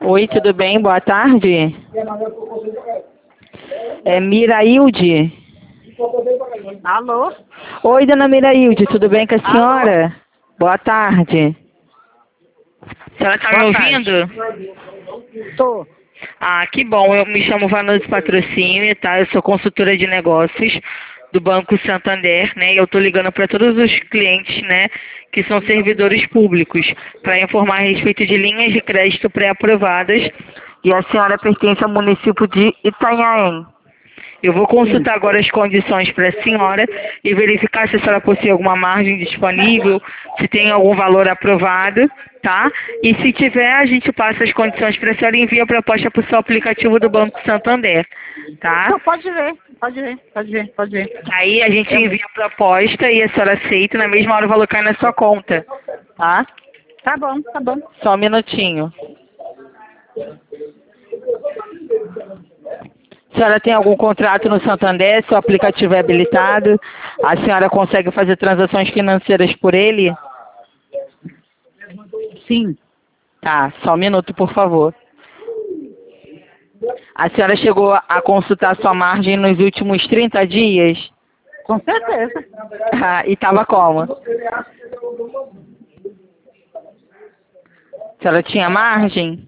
Oi, tudo bem? Boa tarde. É Mirailde. Alô? Oi, dona Mirailde, tudo bem com a Alô? senhora? Boa tarde. A senhora está me Boa ouvindo? tarde. Tô. Ah, que bom. Eu me chamo Vanusa Patrocínio, tá? Eu sou consultora de negócios do Banco Santander, né? E eu estou ligando para todos os clientes, né, que são servidores públicos, para informar a respeito de linhas de crédito pré-aprovadas. E a senhora pertence ao município de Itanhaém. Eu vou Sim. consultar agora as condições para a senhora e verificar se a senhora possui alguma margem disponível, se tem algum valor aprovado, tá? E se tiver, a gente passa as condições para a senhora e envia a proposta para o seu aplicativo do Banco Santander, tá? Não, pode ver. Pode ver. Pode ver. Pode ver. Aí a gente Eu... envia a proposta e a senhora aceita, na mesma hora o valor cai na sua conta, tá? Tá bom, tá bom. Só um minutinho. A senhora tem algum contrato no Santander? Seu aplicativo é habilitado? A senhora consegue fazer transações financeiras por ele? Sim. Tá, só um minuto, por favor. A senhora chegou a consultar sua margem nos últimos 30 dias? Com certeza. Ah, e estava como? A senhora tinha margem?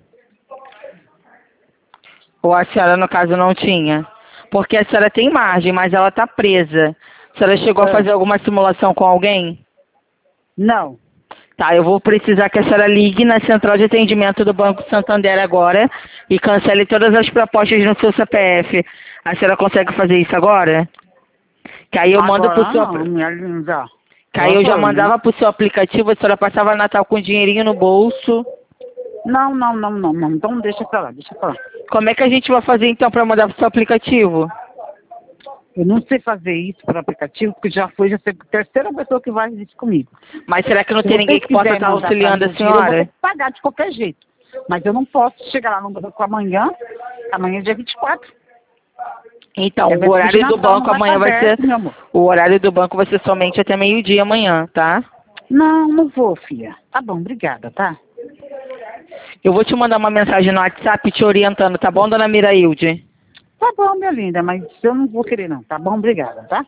Ou a senhora, no caso, não tinha? Porque a senhora tem margem, mas ela está presa. A senhora chegou a Ah, fazer alguma simulação com alguém? não. Tá, eu vou precisar que a senhora ligue na central de atendimento do Banco Santander agora e cancele todas as propostas no seu CPF. A senhora consegue fazer isso agora? Que aí eu mando pro Agora seu... não, minha linda. Que aí Só eu já vamos. mandava pro seu aplicativo, a senhora passava Natal com dinheirinho no bolso. Não, não, não, não, não. Então deixa pra lá, deixa pra lá. Como é que a gente vai fazer então para mandar pro seu aplicativo? Eu não sei fazer isso pelo aplicativo, porque já foi a terceira pessoa que vai fazer isso comigo. Mas será que não Se tem ninguém vocês que possa quiserem estar mandar pra auxiliando mim a o dinheiro, eu vou ter senhora? que pagar de qualquer jeito. Mas eu não posso chegar lá no banco amanhã. Amanhã é dia 24. Então, É o véspera de horário do Natal, não banco vai estar amanhã vai ser... aberto, meu amor. O horário do banco vai ser somente até meio-dia amanhã, tá? Não, não vou, filha. Tá bom, obrigada, tá? Eu vou te mandar uma mensagem no WhatsApp te orientando, tá bom, dona Mirailde? Tá bom, minha linda, mas eu não vou querer não. Tá bom, obrigada, tá?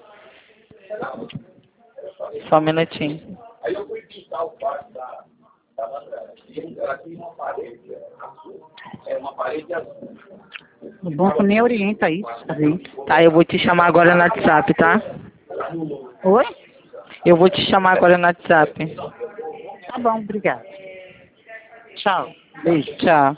Só um minutinho. O banco nem orienta isso, fazer isso. Tá, eu vou te chamar agora no WhatsApp, tá? Oi? Eu vou te chamar agora no WhatsApp. Tá bom, obrigada. Tchau. Beijo. Tchau.